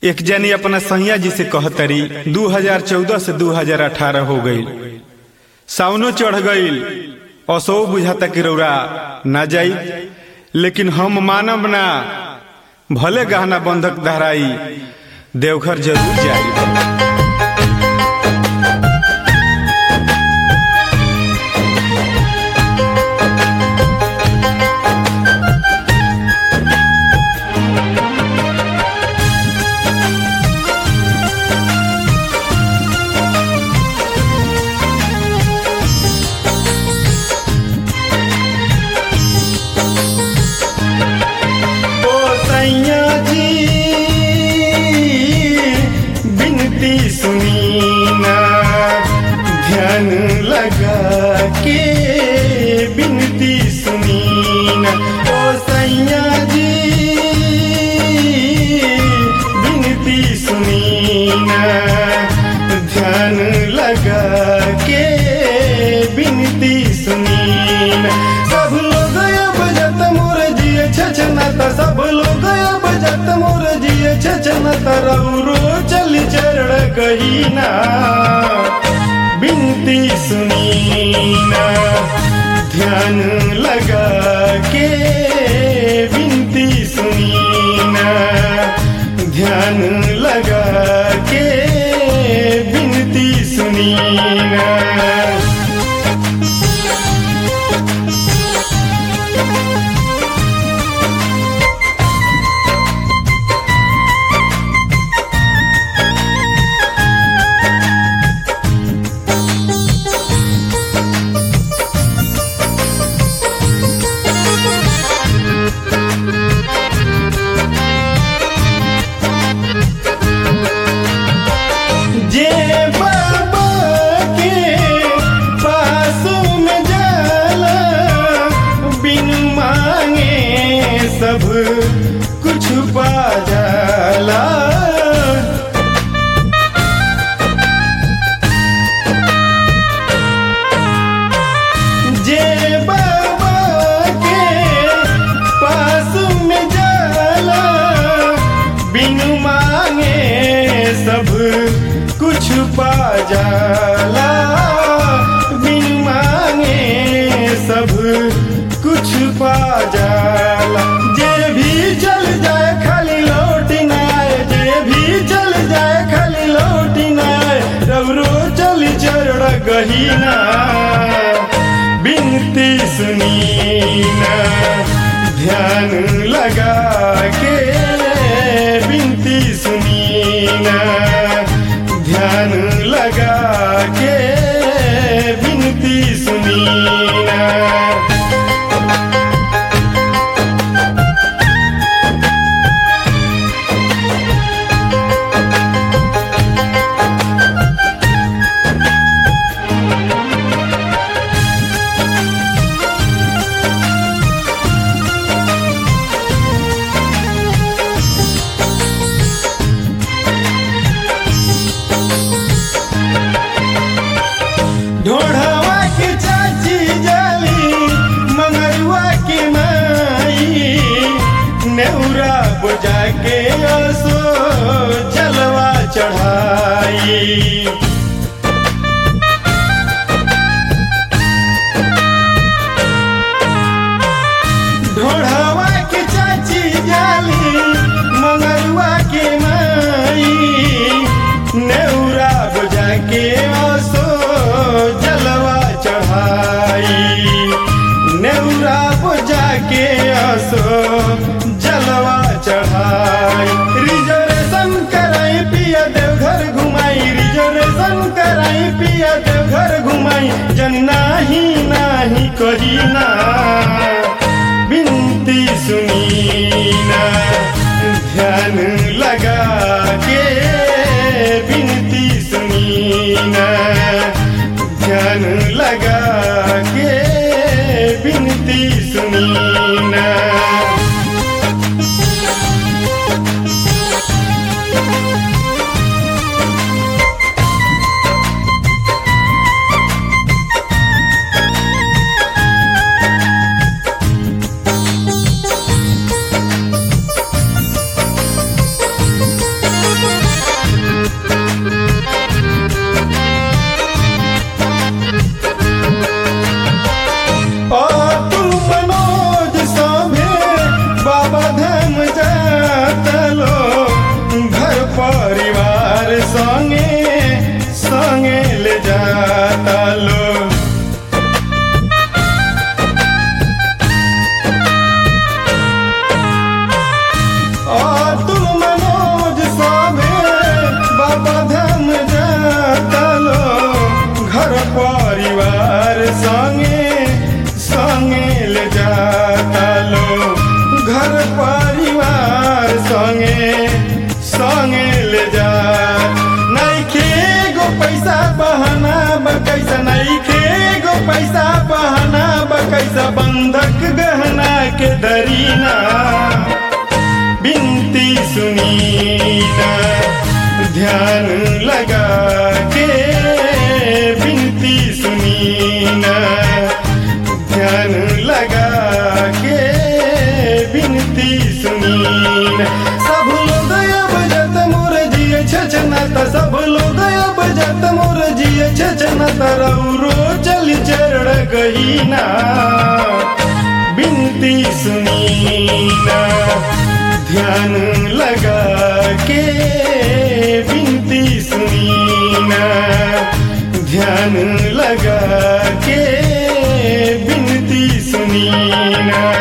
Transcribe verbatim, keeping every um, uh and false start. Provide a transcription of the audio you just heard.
एक जनी अपना सैया जी से कहतरी दो हज़ार चौदह से दो हज़ार अठारह हो गई, सावनो चढ़ गई, असो बुझाता कि रौरा ना जाई, लेकिन हम मानब ना, भले गहना बंधक धराई, देवघर जरूर जाई। ध्यान लगा के बिनती सुनीना, ओ सैया जी बिनती सुनीना, ध्यान लगा के बिनती सुनीना। सब लोग अब जत मोर जिए छछनाता, सब लोग अब जत मोर जिए छछनाता, रौरो चल चरण कहीना, बिनती सुनीना, ध्यान लगा के बिनती सुनीना, ध्यान लगा के बिनती सुनीना। सब कुछ पा जाला, जे बाबा के पास में जाला, बिन मांगे सब कुछ पा जाला, बिन मांगे सब कुछ पा जाला। जे भी चल जाए खाली लौट न आए, जे भी चल जाए खाली लौट न आए, रौरो चल चरण गहीना, बिनती सुनीना, ध्यान लगा के बिनती सुनीना, ध्यान लगा के बिनती सुनीना। ढोढ़वा की चाची जाली, मंगरुआ की माई, नेउरा बुझा के असो जलवा चढ़ाई। ढोढ़वा की चाची जाली, मंगरुआ की माई, नेउरा बुझा के असो जलवा चढ़ाई, नेउरा बुझा के असो जलवा चढ़ाई। रिजर्वेशन कराई पिया देवघर घुमाई, रिजर्वेशन कराई पिया देवघर घुमाई, जन नाही नाही करीना, बिनती सुनीना, ध्यान लगा के बिनती सुनीना, ध्यान लगा के बिनती सुनीना। पैसा बहाना बकैसा बंधक गहना के दरीना बिनती सुनीना ध्यान लगा के बिनती सुनीना ध्यान लगा के बिनती सुनीना सब लोग बजत मोर जिए छचनता सब लोग बजत मोर जिए छचनता रौरो चल चरण गहीना बिनती सुनीना ध्यान लगा के बिनती सुनीना ध्यान लगा के बिनती सुनीना।